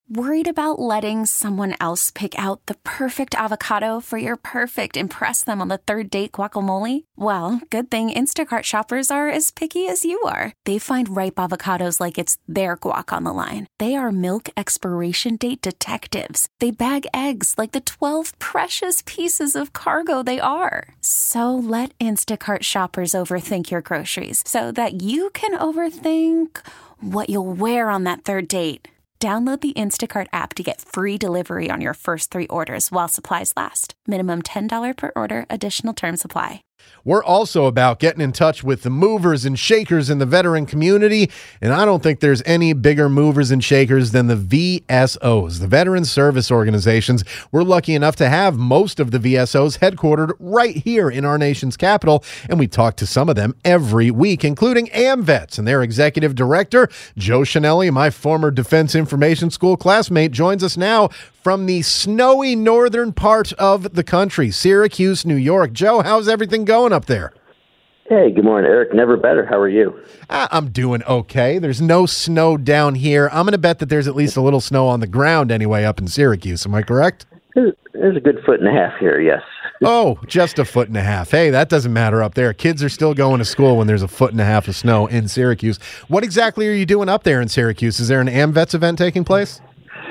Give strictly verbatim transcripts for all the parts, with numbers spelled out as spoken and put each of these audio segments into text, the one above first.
Worried about letting someone else pick out the perfect avocado for your perfect impress them on the third date guacamole? Well, good thing Instacart shoppers are as picky as you are. They find ripe avocados like it's their guac on the line. They are milk expiration date detectives. They bag eggs like the twelve precious pieces of cargo they are. So let Instacart shoppers overthink your groceries so that you can overthink what you'll wear on that third date. Download the Instacart app to get free delivery on your first three orders while supplies last. Minimum ten dollars per order. Additional terms apply. We're also about getting in touch with the movers and shakers in the veteran community, and I don't think there's any bigger movers and shakers than the V S Os, the Veteran Service Organizations. We're lucky enough to have most of the V S Os headquartered right here in our nation's capital, and we talk to some of them every week, including AMVETS and their executive director, Joe Chanelli, my former Defense Information School classmate, joins us now from the snowy northern part of the country, Syracuse, New York. Joe, how's everything going up there? Hey, good morning, Eric. Never better. How are you? Uh, I'm doing okay. There's no snow down here. I'm going to bet that there's at least a little snow on the ground anyway up in Syracuse. Am I correct? There's a good foot and a half here, yes. Oh, just a foot and a half. Hey, that doesn't matter up there. Kids are still going to school when there's a foot and a half of snow in Syracuse. What exactly are you doing up there in Syracuse? Is there an AMVETS event taking place?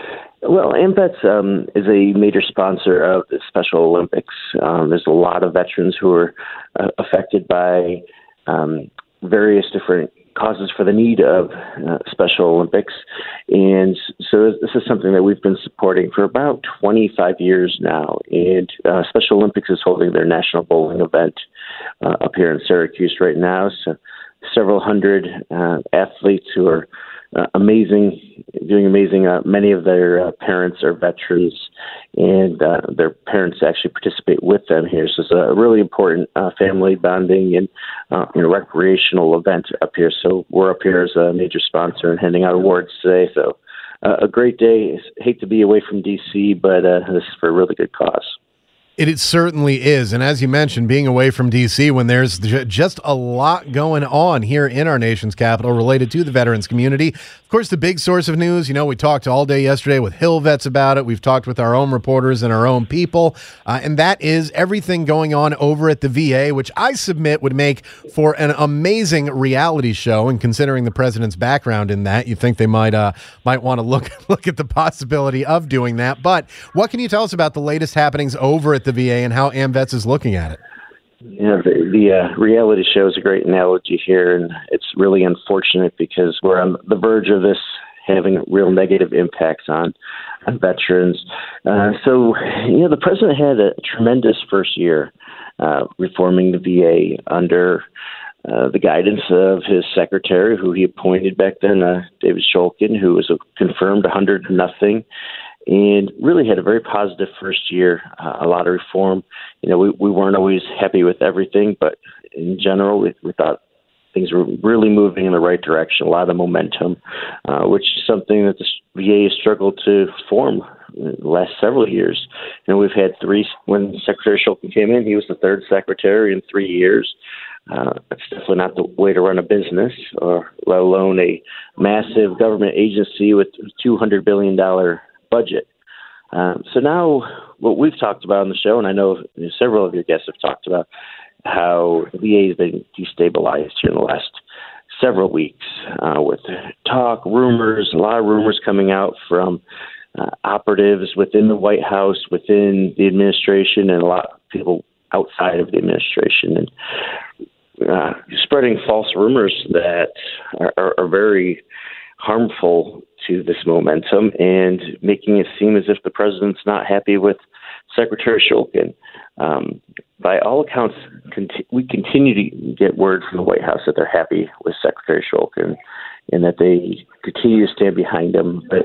Well, AMVETS um, is a major sponsor of the Special Olympics. Um, there's a lot of veterans who are uh, affected by um, various different causes for the need of uh, Special Olympics. And so this is something that we've been supporting for about twenty-five years now. And uh, Special Olympics is holding their national bowling event uh, up here in Syracuse right now. So several hundred uh, athletes who are Uh, amazing, doing amazing. Uh, many of their uh, parents are veterans, and uh, their parents actually participate with them here. So it's a really important uh, family bonding and uh, you know, recreational event up here. So we're up here as a major sponsor and handing out awards today. So uh, a great day. I hate to be away from D C, but uh, this is for a really good cause. It, it certainly is. And as you mentioned, being away from D C when there's j- just a lot going on here in our nation's capital related to the veterans community. Of course, the big source of news, you know, we talked all day yesterday with Hill Vets about it. We've talked with our own reporters and our own people. Uh, and that is everything going on over at the V A, which I submit would make for an amazing reality show. And considering the president's background in that, you think they might uh, might want to look, look at the possibility of doing that. But what can you tell us about the latest happenings over at the V A and how AMVETS is looking at it? Yeah, the, the uh, reality show is a great analogy here, and it's really unfortunate because we're on the verge of this having real negative impacts on, on veterans. Uh, so, you know, the president had a tremendous first year uh, reforming the V A under uh, the guidance of his secretary, who he appointed back then, uh, David Shulkin, who was a confirmed one hundred to nothing. And really had a very positive first year, uh, a lot of reform. You know, we, we weren't always happy with everything, but in general, we, we thought things were really moving in the right direction, a lot of momentum, uh, which is something that the V A has struggled to form in the last several years. You know, we've had three, when Secretary Shulkin came in, he was the third secretary in three years. Uh, that's definitely not the way to run a business, or let alone a massive government agency with two hundred billion dollars budget. Um, so now what we've talked about on the show, and I know several of your guests have talked about how the V A has been destabilized here in the last several weeks uh, with talk, rumors, a lot of rumors coming out from uh, operatives within the White House, within the administration, and a lot of people outside of the administration, and uh, spreading false rumors that are, are, are very harmful to this momentum and making it seem as if the president's not happy with Secretary Shulkin. Um, by all accounts, conti- we continue to get word from the White House that they're happy with Secretary Shulkin and that they continue to stand behind him. But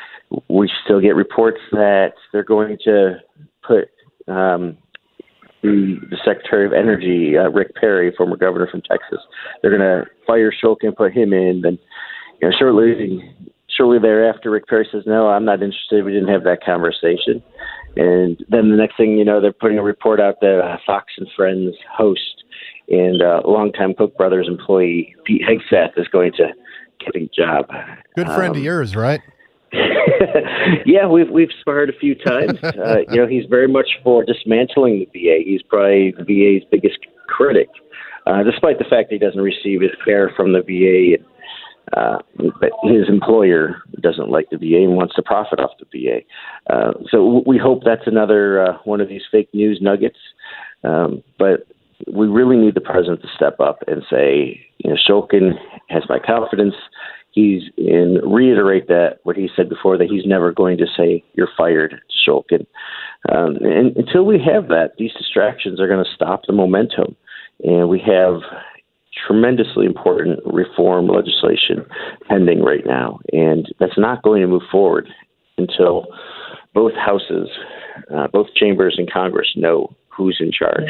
we still get reports that they're going to put um, the, the Secretary of Energy, uh, Rick Perry, former governor from Texas, they're going to fire Shulkin, put him in. Then, you know, shortly, shortly thereafter, Rick Perry says, "No, I'm not interested. We didn't have that conversation." And then the next thing you know, they're putting a report out that uh, Fox and Friends host and uh, longtime Koch brothers employee Pete Hegseth is going to get a job. Good friend um, of yours, right? Yeah, we've we've sparred a few times. Uh, you know, he's very much for dismantling the V A. He's probably the V A's biggest critic, uh, despite the fact that he doesn't receive his care from the V A. Uh, but his employer doesn't like the V A and wants to profit off the V A. Uh, so we hope that's another uh, one of these fake news nuggets. Um, but we really need the president to step up and say, you know, Shulkin has my confidence. He's in reiterate that what he said before, that he's never going to say you're fired, Shulkin. Um, and until we have that, these distractions are going to stop the momentum. And we have tremendously important reform legislation pending right now, and that's not going to move forward until both houses, uh, both chambers in Congress know who's in charge.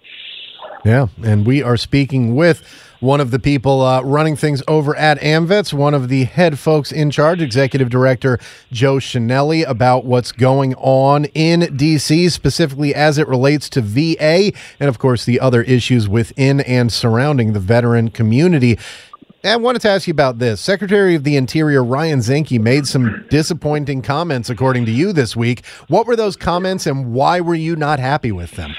Yeah, and we are speaking with one of the people uh, running things over at AMVETS, one of the head folks in charge, Executive Director Joe Chenelly, about what's going on in D C, specifically as it relates to V A, and of course the other issues within and surrounding the veteran community. And I wanted to ask you about this. Secretary of the Interior Ryan Zinke made some disappointing comments, according to you, this week. What were those comments, and why were you not happy with them?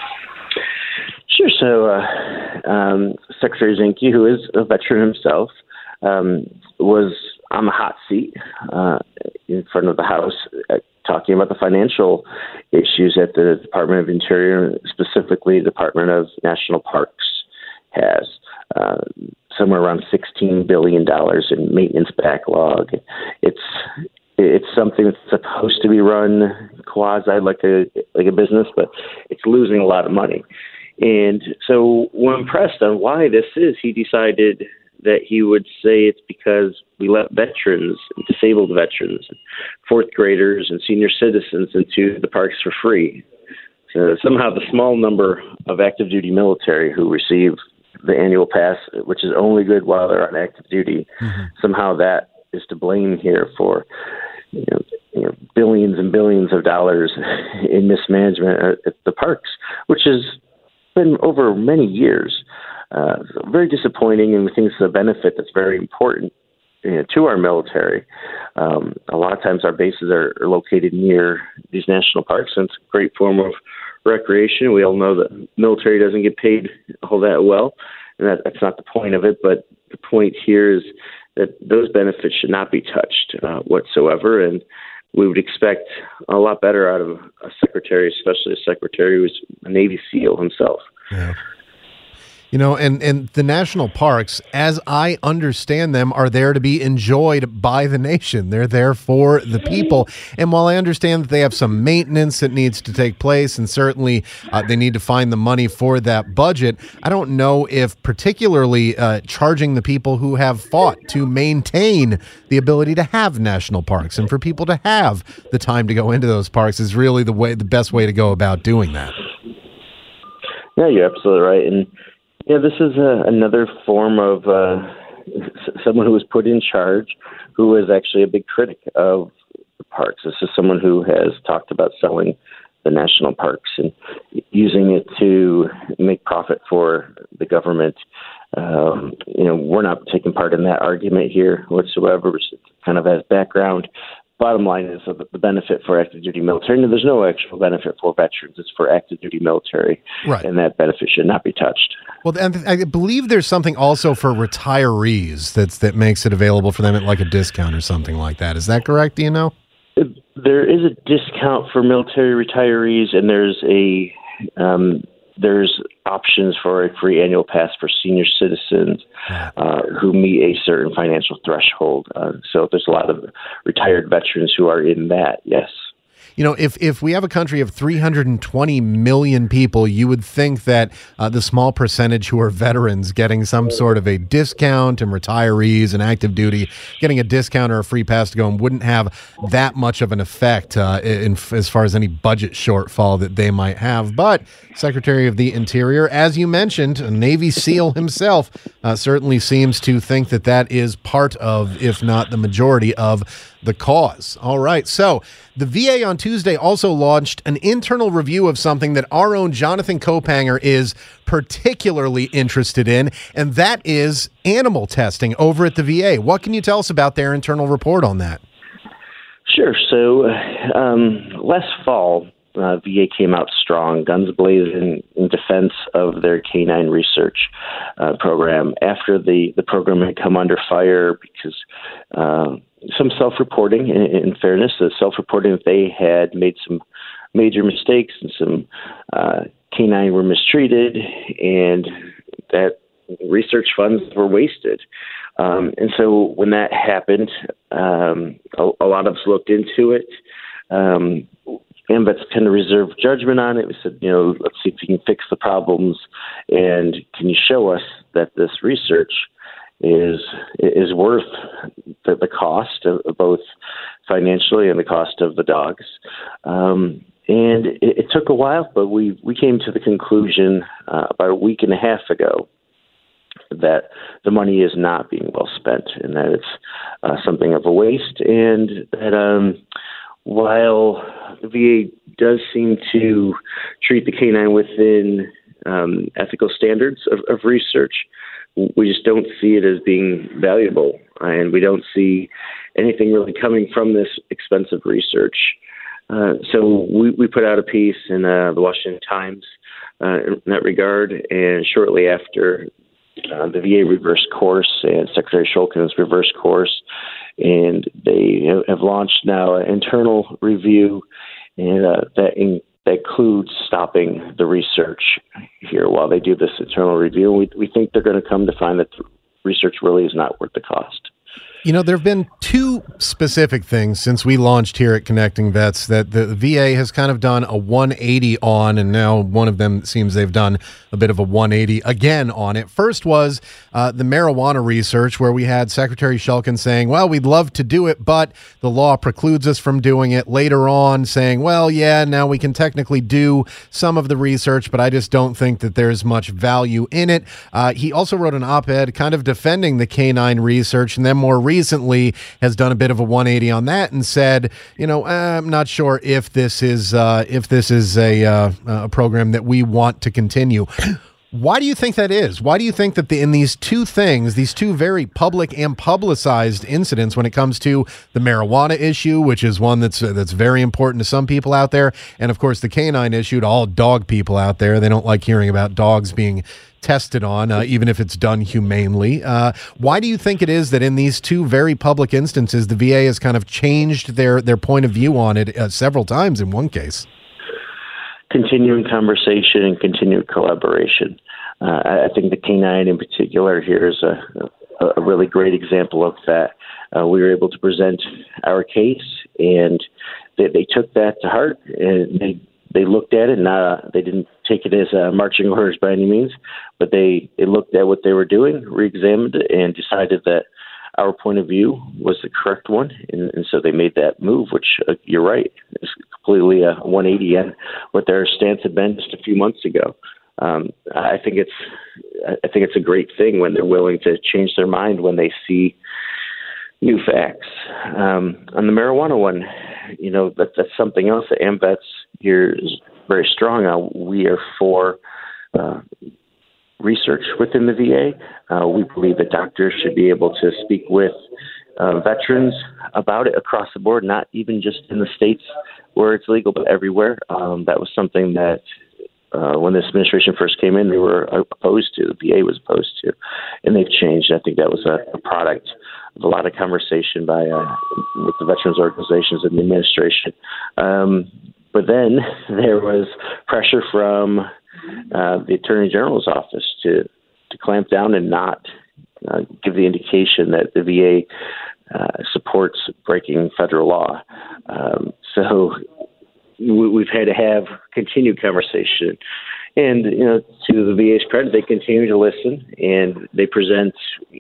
Sure. So uh, um, Secretary Zinke, who is a veteran himself, um, was on the hot seat uh, in front of the House uh, talking about the financial issues that the Department of Interior, specifically the Department of National Parks, has. Uh, somewhere around sixteen billion dollars in maintenance backlog. It's it's something that's supposed to be run quasi like a like a business, but it's losing a lot of money. And so when pressed on why this is, he decided that he would say it's because we let veterans, disabled veterans, fourth graders, and senior citizens into the parks for free. So somehow the small number of active duty military who receive the annual pass, which is only good while they're on active duty, mm-hmm. somehow that is to blame here for you know, you know, billions and billions of dollars in mismanagement at the parks, which has been over many years. Uh, very disappointing, and we think it's a benefit that's very important you know, to our military. Um, a lot of times our bases are, are located near these national parks, and it's a great form of recreation. We all know that military doesn't get paid all that well, and that, that's not the point of it. But the point here is that those benefits should not be touched uh, whatsoever, and we would expect a lot better out of a secretary, especially a secretary who's a Navy SEAL himself. Yeah. You know, and, and the national parks, as I understand them, are there to be enjoyed by the nation. They're there for the people. And while I understand that they have some maintenance that needs to take place, and certainly uh, they need to find the money for that budget, I don't know if particularly uh, charging the people who have fought to maintain the ability to have national parks and for people to have the time to go into those parks is really the way, the best way to go about doing that. Yeah, you're absolutely right. And yeah, this is uh, another form of uh, s- someone who was put in charge who is actually a big critic of the parks. This is someone who has talked about selling the national parks and using it to make profit for the government. Um, you know, we're not taking part in that argument here whatsoever. We're just kind of as background. Bottom line is the benefit for active duty military. And there's no actual benefit for veterans. It's for active duty military. Right. And that benefit should not be touched. Well, and I believe there's something also for retirees that's, that makes it available for them at like a discount or something like that. Is that correct? Do you know? There is a discount for military retirees, and there's a um, there's options for a free annual pass for senior citizens uh, who meet a certain financial threshold. Uh, so there's a lot of retired veterans who are in that, yes. You know, if, if we have a country of three hundred twenty million people, you would think that uh, the small percentage who are veterans getting some sort of a discount and retirees and active duty getting a discount or a free pass to go and wouldn't have that much of an effect uh, in, as far as any budget shortfall that they might have. But Secretary of the Interior, as you mentioned, a Navy SEAL himself, uh, certainly seems to think that that is part of, if not the majority of, the cause. All right. So the V A on Tuesday also launched an internal review of something that our own Jonathan Kopanger is particularly interested in, and that is animal testing over at the V A. What can you tell us about their internal report on that? Sure. So um, last fall, uh, V A came out strong, guns blazing, in defense of their canine research uh, program after the, the program had come under fire because uh, some self-reporting, in, in fairness, the self-reporting that they had made some major mistakes and some uh, canine were mistreated, and that research funds were wasted. Um, and so when that happened, um, a, a lot of us looked into it. Um, AMVETS kind of reserved judgment on it. We said, you know, let's see if we can fix the problems, and can you show us that this research is is worth the, the cost of both financially and the cost of the dogs. Um, and it, it took a while, but we we came to the conclusion uh, about a week and a half ago that the money is not being well spent, and that it's uh, something of a waste, and that um, while the V A does seem to treat the canine within um, ethical standards of, of research, we just don't see it as being valuable, and we don't see anything really coming from this expensive research. Uh, so we, we put out a piece in uh, the Washington Times uh, in that regard, and shortly after, uh, the V A reversed course, and Secretary Shulkin has reversed course, and they have launched now an internal review, and uh, that in, that includes stopping the research here while they do this internal review. We, we think they're going to come to find that the research really is not worth the cost. You know, there have been two specific things since we launched here at Connecting Vets that the V A has kind of done a one eighty on, and now one of them seems they've done a bit of a one eighty again on it. First was uh, the marijuana research, where we had Secretary Shulkin saying, well, we'd love to do it, but the law precludes us from doing it. Later on saying, well, yeah, now we can technically do some of the research, but I just don't think that there's much value in it. Uh, he also wrote an op-ed kind of defending the canine research, and then more recently has done a bit of a one eighty on that and said, you know, I'm not sure if this is uh, if this is a uh, a program that we want to continue. Why do you think that is? Why do you think that the, in these two things, these two very public and publicized incidents, when it comes to the marijuana issue, which is one that's uh, that's very important to some people out there, and of course the canine issue to all dog people out there, they don't like hearing about dogs being tested on, uh, even if it's done humanely. Uh, why do you think it is that in these two very public instances, the V A has kind of changed their, their point of view on it uh, several times in one case? Continuing conversation and continued collaboration. Uh, I think the canine in particular here is a, a really great example of that. Uh, we were able to present our case, and they, they took that to heart, and they They looked at it, and uh, they didn't take it as uh, marching orders by any means, but they, they looked at what they were doing, re-examined it, and decided that our point of view was the correct one, and, and so they made that move, which, uh, you're right, is completely a one eighty on what their stance had been just a few months ago. Um, I think it's I think it's a great thing when they're willing to change their mind when they see new facts. Um, on the marijuana one, you know, that, that's something else that AMVETS here is very strong on. We are for uh, research within the V A. Uh, we believe that doctors should be able to speak with uh, veterans about it across the board, not even just in the states where it's legal, but everywhere. Um, that was something that uh, when this administration first came in, they were opposed to, the V A was opposed to, and they've changed. I think that was a, a product of a lot of conversation by uh, with the veterans organizations and the administration. Um, but then there was pressure from uh, the Attorney General's office to, to clamp down and not uh, give the indication that the V A uh, supports breaking federal law. Um, so we, we've had to have continued conversation. And, you know, to the V A's credit, they continue to listen, and they present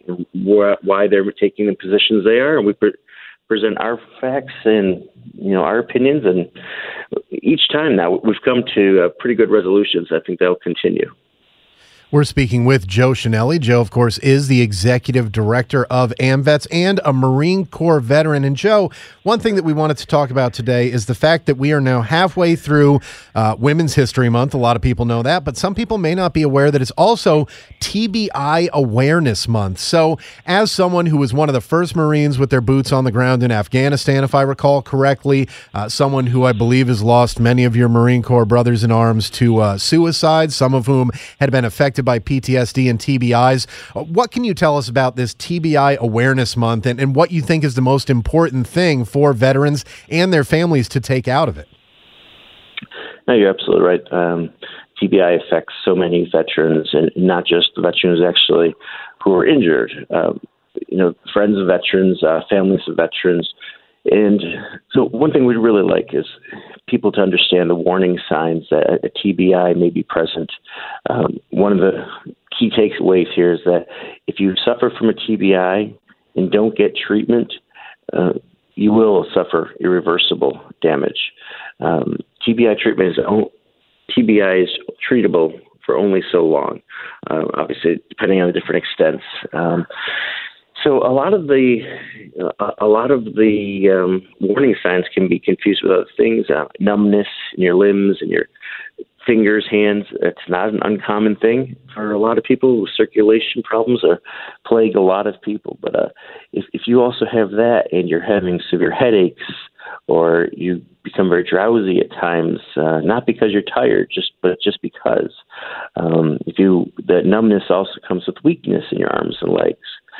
wh- why they're taking the positions they are, and we pre- present our facts and, you know, our opinions. And each time now we've come to uh, pretty good resolutions. I think they'll continue. We're speaking with Joe Chenelly. Joe, of course, is the executive director of AMVETS and a Marine Corps veteran. And Joe, one thing that we wanted to talk about today is the fact that we are now halfway through uh, Women's History Month. A lot of people know that, but some people may not be aware that it's also T B I Awareness Month. So as someone who was one of the first Marines with their boots on the ground in Afghanistan, if I recall correctly, uh, someone who I believe has lost many of your Marine Corps brothers in arms to uh, suicide, some of whom had been affected by P T S D and T B Is. What can you tell us about this T B I Awareness Month and, and what you think is the most important thing for veterans and their families to take out of it? No, you're absolutely right. Um, T B I affects so many veterans, and not just the veterans actually who are injured. Um, you know, friends of veterans, uh, families of veterans. And so one thing we'd really like is people to understand the warning signs that a T B I may be present. Um, one of the key takeaways here is that if you suffer from a T B I and don't get treatment, uh, you will suffer irreversible damage. Um, T B I treatment is T B I is treatable for only so long, uh, obviously depending on the different extents. Um, So a lot of the uh, a lot of the um, warning signs can be confused with other things. Uh, numbness in your limbs and your fingers, hands. It's not an uncommon thing for a lot of people. Circulation problems are plague a lot of people. But uh, if if you also have that and you're having severe headaches, or you become very drowsy at times, uh, not because you're tired, just but just because um, if you the numbness also comes with weakness in your arms and legs.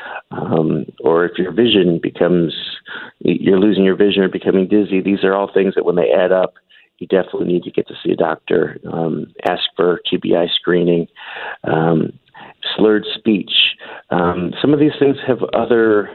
Um, or if your vision becomes, you're losing your vision or becoming dizzy, these are all things that when they add up, you definitely need to get to see a doctor, um, ask for T B I screening, um, slurred speech. Um, some of these things have other,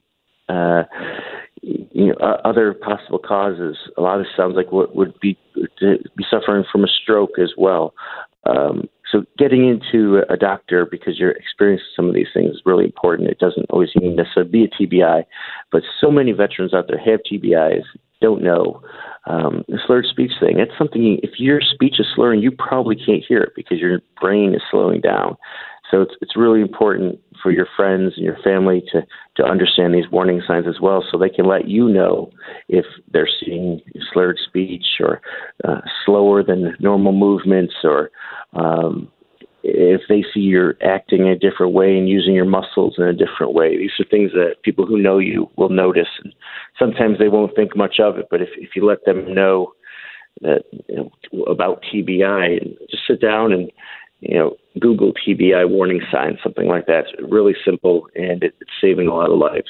uh, you know, uh, other possible causes. A lot of it sounds like what would be, to be suffering from a stroke as well. Um, So getting into a doctor because you're experiencing some of these things is really important. It doesn't always even necessarily be a T B I, but so many veterans out there have T B Is, don't know. Um, the slurred speech thing, that's something, if your speech is slurring, you probably can't hear it because your brain is slowing down. So it's it's really important for your friends and your family to, to understand these warning signs as well, so they can let you know if they're seeing slurred speech or uh, slower than normal movements, or um, if they see you're acting a different way and using your muscles in a different way. These are things that people who know you will notice. And sometimes they won't think much of it, but if, if you let them know that, you know, about T B I, just sit down and, you know, Google T B I warning signs, something like that. It's really simple, and it, it's saving a lot of lives.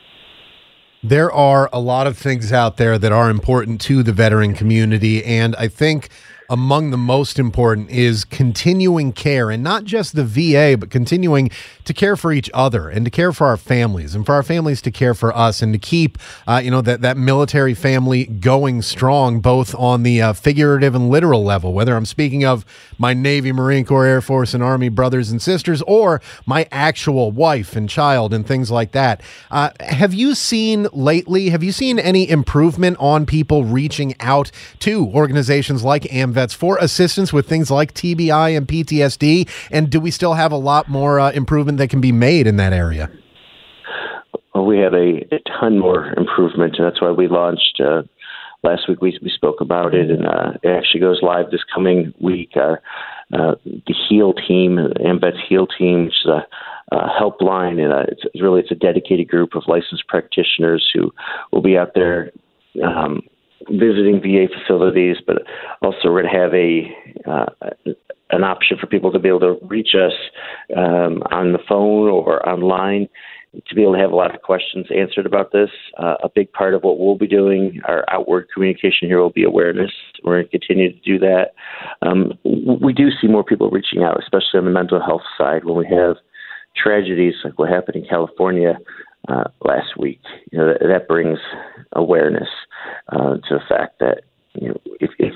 There are a lot of things out there that are important to the veteran community, and I think among the most important is continuing care, and not just the V A, but continuing to care for each other and to care for our families, and for our families to care for us, and to keep, uh, you know, that, that military family going strong, both on the uh, figurative and literal level, whether I'm speaking of my Navy, Marine Corps, Air Force, and Army brothers and sisters, or my actual wife and child and things like that. Uh, have you seen lately, have you seen any improvement on people reaching out to organizations like AMVETS for assistance with things like T B I and P T S D? And do we still have a lot more uh, improvement that can be made in that area? Well, we have a, a ton more improvement, and that's why we launched uh, last week. We, we spoke about it, and uh, it actually goes live this coming week. Our uh, the HEAL team, AMVETS HEAL team, which is a Uh, helpline, and uh, it's really it's a dedicated group of licensed practitioners who will be out there um, visiting V A facilities, but also we're going to have a uh, an option for people to be able to reach us um, on the phone or online to be able to have a lot of questions answered about this. Uh, a big part of what we'll be doing, our outward communication here, will be awareness. We're going to continue to do that. Um, we do see more people reaching out, especially on the mental health side, when we have tragedies like what happened in California uh, last week. You know, that, that brings awareness uh, to the fact that, you know, if, if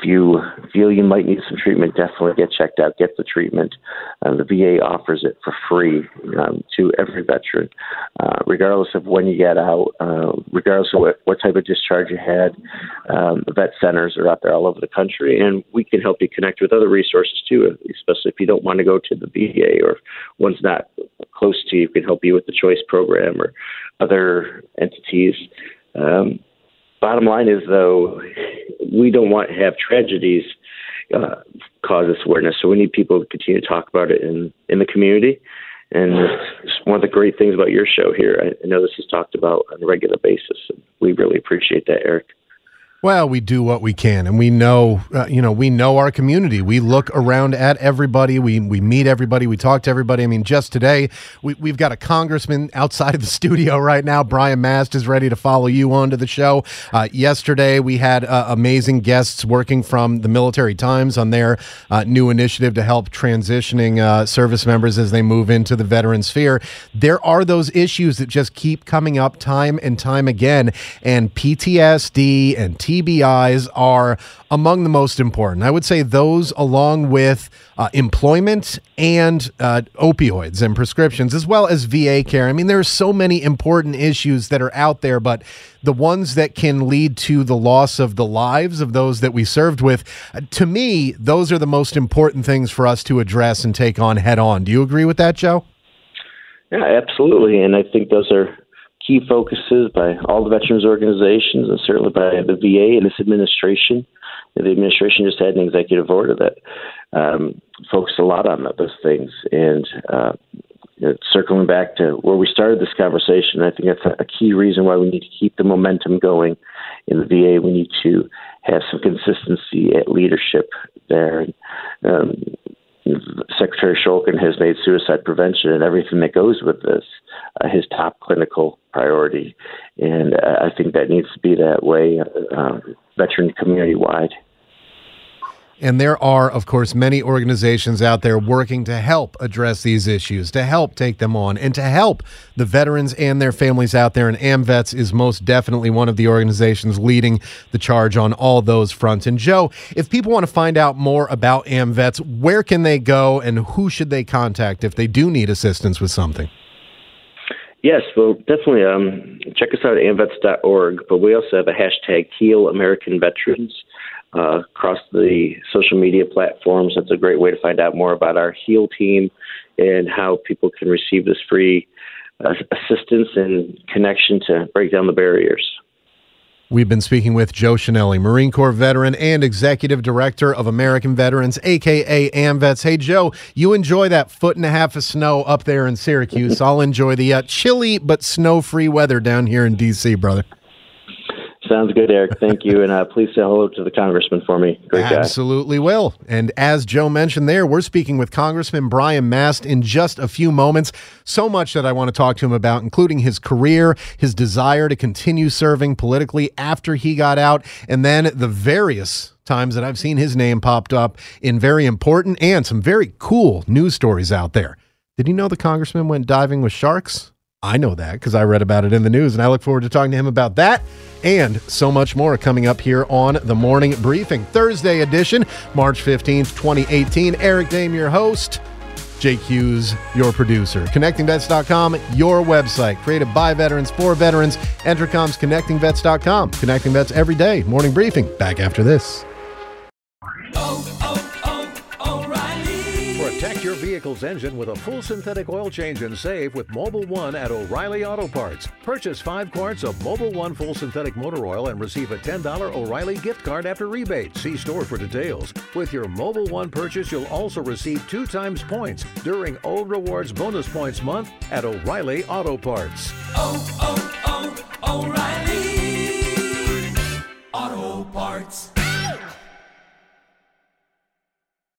you feel you might need some treatment, definitely get checked out, get the treatment. Uh, the V A offers it for free um, to every veteran, uh, regardless of when you get out, uh, regardless of what, what type of discharge you had. Um, the vet centers are out there all over the country, and we can help you connect with other resources too, especially if you don't want to go to the V A or if one's not close to you, can help you with the CHOICE program or other entities. Um, bottom line is, though, we don't want to have tragedies uh, cause this awareness, so we need people to continue to talk about it in, in the community. And it's one of the great things about your show here. I, I know this is talked about on a regular basis. And we really appreciate that, Eric. Well, we do what we can, and we know, uh, you know, we know our community. We look around at everybody. We we meet everybody. We talk to everybody. I mean, just today, we, we've got a congressman outside of the studio right now. Brian Mast is ready to follow you onto the show. Uh, yesterday, we had uh, amazing guests working from the Military Times on their uh, new initiative to help transitioning uh, service members as they move into the veteran sphere. There are those issues that just keep coming up time and time again, and P T S D and T B Is are among the most important. I would say those, along with uh, employment and uh, opioids and prescriptions, as well as V A care. I mean, there are so many important issues that are out there, but the ones that can lead to the loss of the lives of those that we served with, uh, to me, those are the most important things for us to address and take on head on. Do you agree with that, Joe? Yeah, absolutely. And I think those are key focuses by all the veterans organizations and certainly by the V A and this administration. The administration just had an executive order that um, focused a lot on those things. And uh, you know, circling back to where we started this conversation, I think that's a key reason why we need to keep the momentum going in the V A. We need to have some consistency at leadership there. And, um, Secretary Shulkin has made suicide prevention and everything that goes with this uh, his top clinical priority. And uh, I think that needs to be that way, uh, veteran community-wide. And there are, of course, many organizations out there working to help address these issues, to help take them on, and to help the veterans and their families out there. And AMVETS is most definitely one of the organizations leading the charge on all those fronts. And Joe, if people want to find out more about AMVETS, where can they go and who should they contact if they do need assistance with something? Yes, well, definitely um, check us out at amvets dot org, but we also have a hashtag Heal American Veterans. Uh, across the social media platforms. That's a great way to find out more about our HEAL team and how people can receive this free uh, assistance and connection to break down the barriers. We've been speaking with Joe Chenelly, Marine Corps veteran and Executive Director of American Veterans, a k a. AMVETS. Hey, Joe, you enjoy that foot and a half of snow up there in Syracuse. I'll enjoy the uh, chilly but snow-free weather down here in D C, brother. Sounds good, Eric. Thank you. And uh, please say hello to the congressman for me. Great guy. Absolutely will. And as Joe mentioned there, we're speaking with Congressman Brian Mast in just a few moments. So much that I want to talk to him about, including his career, his desire to continue serving politically after he got out, and then the various times that I've seen his name popped up in very important and some very cool news stories out there. Did you know the congressman went diving with sharks? I know that because I read about it in the news, and I look forward to talking to him about that and so much more coming up here on the Morning Briefing. Thursday edition, March fifteenth, twenty eighteen. Eric Dame, your host. Jake Hughes, your producer. Connecting Vets dot com, your website. Created by veterans, for veterans. Entercom's Connecting Vets dot com. Connecting Vets every day. Morning Briefing. Back after this. Protect your vehicle's engine with a full synthetic oil change and save with Mobil one at O'Reilly Auto Parts. Purchase five quarts of Mobil one full synthetic motor oil and receive a ten dollars O'Reilly gift card after rebate. See store for details. With your Mobil one purchase, you'll also receive two times points during O Rewards Bonus Points Month at O'Reilly Auto Parts. Oh, oh, oh, O'Reilly Auto Parts.